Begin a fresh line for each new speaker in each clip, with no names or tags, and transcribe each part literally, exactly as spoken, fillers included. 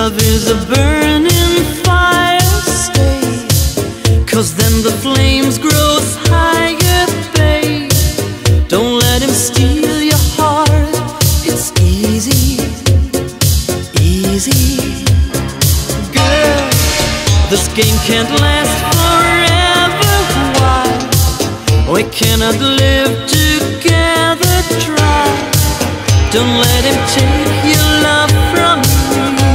Love is a burning fire, stay, 'cause then the flames grow higher, babe. Don't let him steal your heart, it's easy, easy. Girl, this game can't last forever, why? We cannot live together, try. Don't let him take your love from me.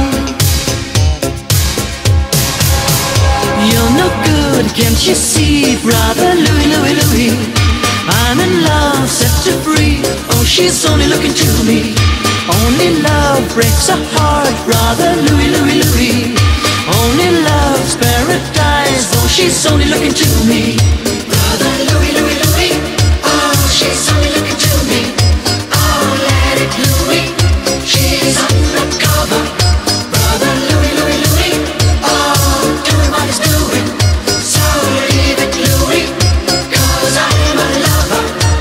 You're no good, can't you see, brother Louie, Louie, Louie? I'm in love, set her free. Oh, she's only looking to me. Only love breaks a heart, brother Louie, Louie, Louie. Only love's paradise. Oh, she's only looking to me. Brother Louie, Louie, Louie. Oh, she's only looking to me. Oh, let it Louie. She's undercover. Brother Louie, Louie, Louie. Oh, doing what he's doing. So leave it Louie, 'cause I'm a lover.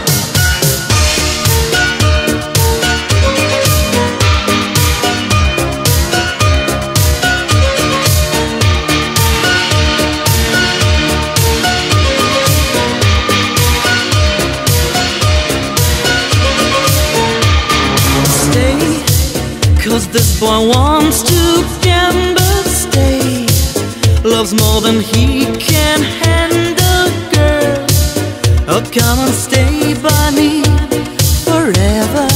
Stay, 'cause this boy wants to gamble, stay. Loves more than he can handle, girl. Oh, come and stay by me forever,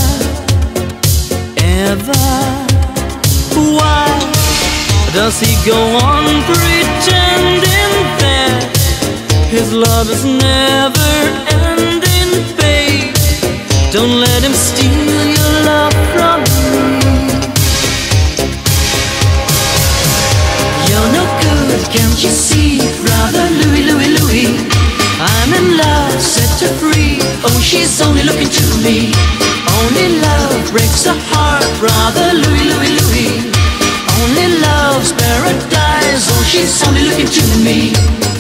ever. Why does he go on pretending that his love is never ending, babe? Don't let him steal your love from me. You're no good, can't you see, brother Louie, Louie, Louie? I'm in love, set her free. Oh, she's only looking to me. Only love breaks a heart, brother Louie, Louie, Louie. Only love's paradise. Oh, she's only looking to me.